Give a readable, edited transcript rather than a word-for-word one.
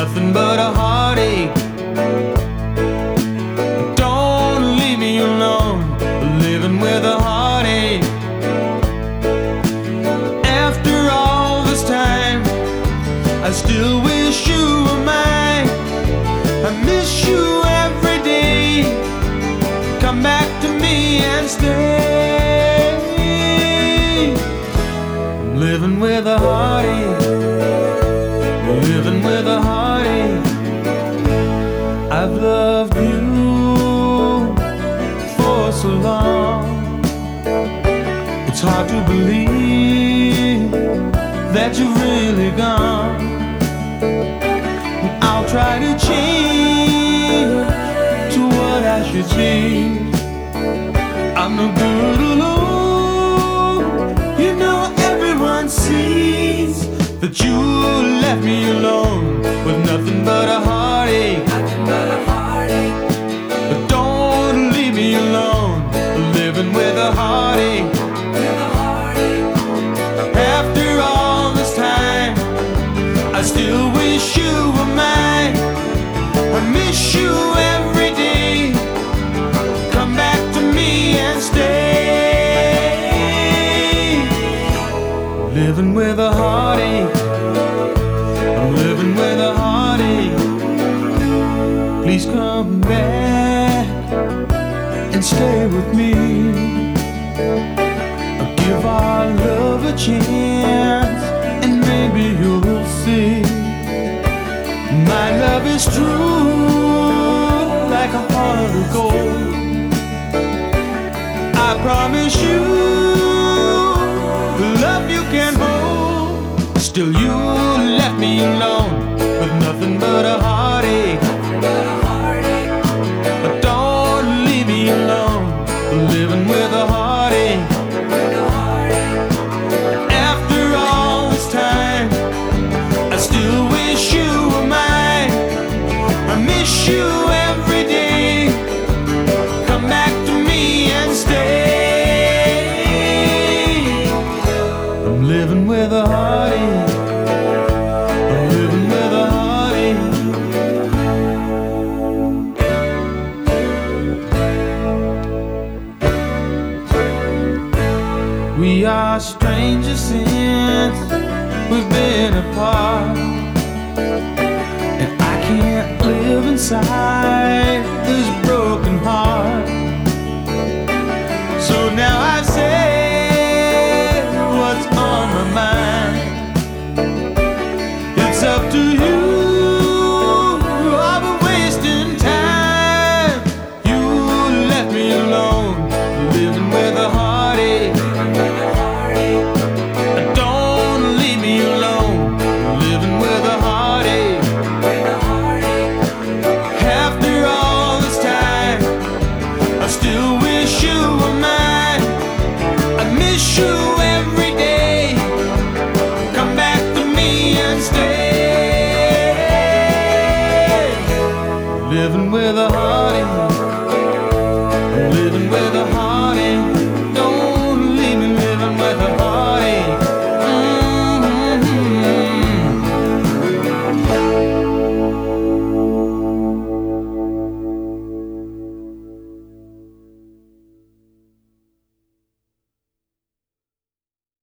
nothing but a heartache. Don't leave me alone, living with a heartache. After all this time, I still wish you were mine. I miss you every day. Come back to me and stay. I'm living with a heartache, living with a heartache. I've loved you for so long. It's hard to believe that you've really gone. I'll try to change to what I should be. I'm no good alone. You know everyone sees that you left me alone with nothing but a heartache. But don't leave me alone, living with a heartache. After all this time, I still wish you were mine. I miss you every day. Come back to me and stay. Living with a heartache, I'm living with a heartache. Please come back and stay with me. Give our love a chance, and maybe you'll see my love is true, like a heart of gold. I promise you the love you can hold. Still you left me alone with nothing but a heartache. But don't leave me alone, living with a heartache. After all this time, I still wish you were mine. I miss you every day. Come back to me and stay. I'm living with a heartache. I'm living with a heartache. We are strangers since we've been apart, and I can't live inside